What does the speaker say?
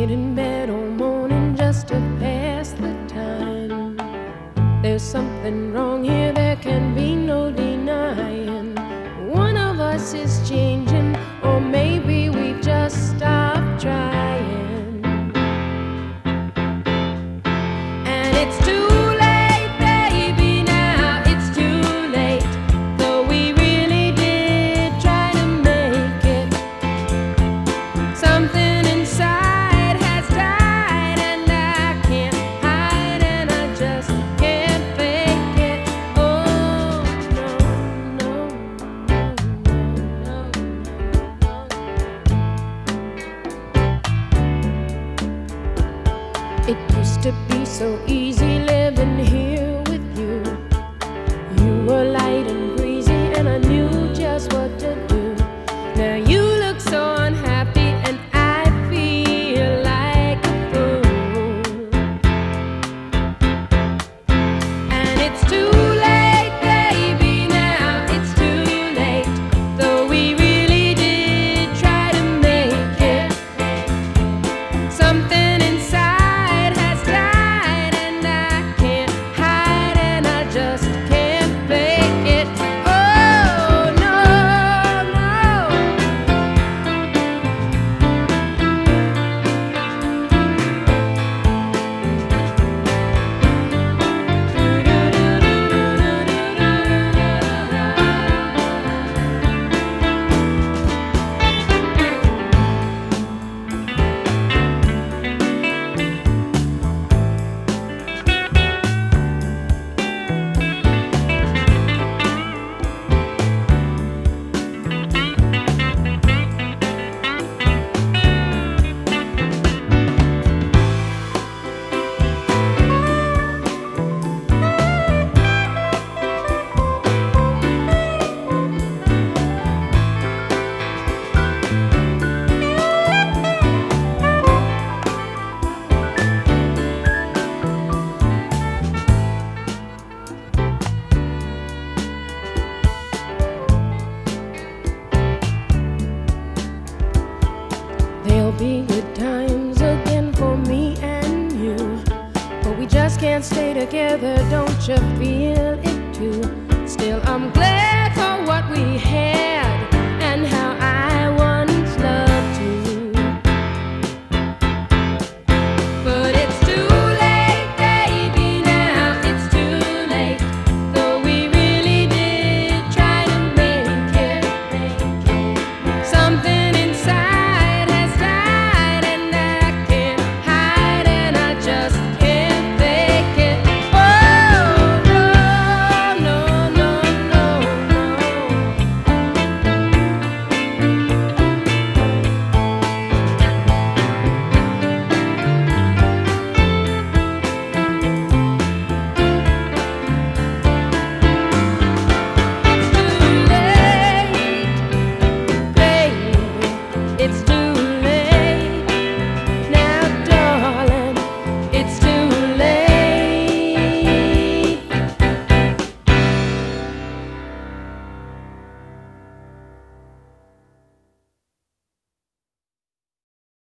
stayed in bed all morning just to pass the time. There's something wrong here, there can be no denying. One of us is changing, or maybe we've just stopped trying. And it's too late, baby, now it's too late. Though we really did try to make it. Something inside has died, and I can't hide, and I just can't fake it. Oh, no, no, no, no, no. It used to be so easy living here with you. You were light and breezy, and I knew just what to do. Now you look so unhappy, and I feel like a fool. And it's too late, baby, now it's too late. Though we really did try to make it. Something inside has died, and I can't hide, and I just can't fake it. Oh, no, no. There'll be good times again for me and you, but we just can't stay together, don't you feel it too? Still, I'm glad for what we had.